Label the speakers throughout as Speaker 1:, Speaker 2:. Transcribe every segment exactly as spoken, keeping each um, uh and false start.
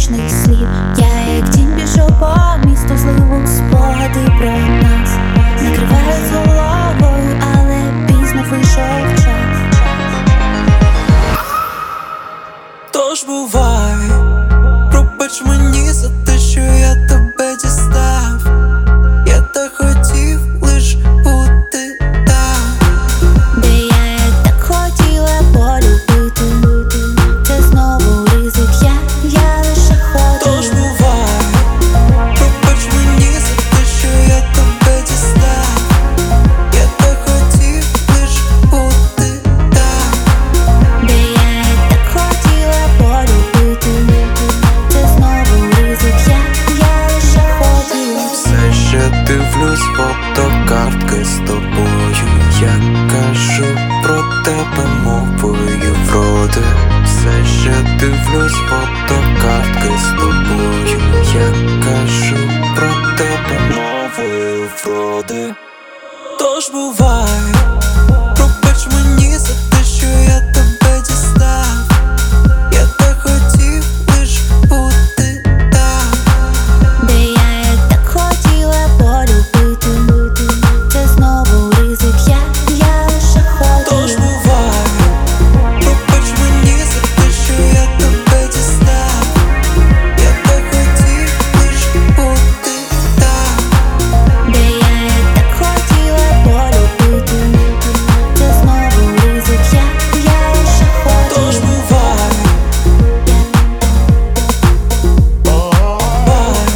Speaker 1: вічних слів. Я як тінь біжу по місту, зливу спогади про нас. Накриваю з головою, але пізно вийшов час.
Speaker 2: Тож бувай, пробач мені за те, що я тебе дістав. Я так хотів лиш бути там,
Speaker 1: де я так хотіла полюбити. Це знову ризик, я, я лише хочу.
Speaker 2: Тож бувай, пробач мені за те, що я тебе дістав. Я так хотів лиш бути там,
Speaker 1: де я так хотіла полюбити. Це знову ризик, я, я лише хочу.
Speaker 2: все ще дивлюсь фотокартки з тобою. Я кажу про тебе мовою вроди. Все ще дивлюсь фотокартки з тобою. Я кажу про тебе мовою вроди. Тож бувай, пробач мені за те, що я тебе дістав. Я так хотів лиш бути там,
Speaker 1: Де я так хотіла полюбити. Це знову ризик, я, я лише
Speaker 2: тож
Speaker 1: хочу.
Speaker 2: бувай, пробач мені за те, що я тебе дістав. Я так хотів лиш бути там,
Speaker 1: Де я так хотіла полюбити. Це знову ризик, я, я лише
Speaker 2: тож
Speaker 1: хочу.
Speaker 2: бувай, бувай,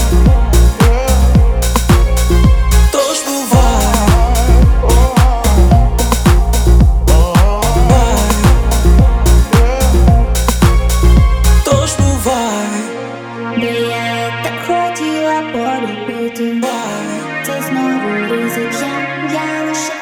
Speaker 2: тож бувай, бувай, тож бувай,
Speaker 1: Де я так хотіла полюбити.
Speaker 2: бувай.
Speaker 1: Це знову ризик, я, я лише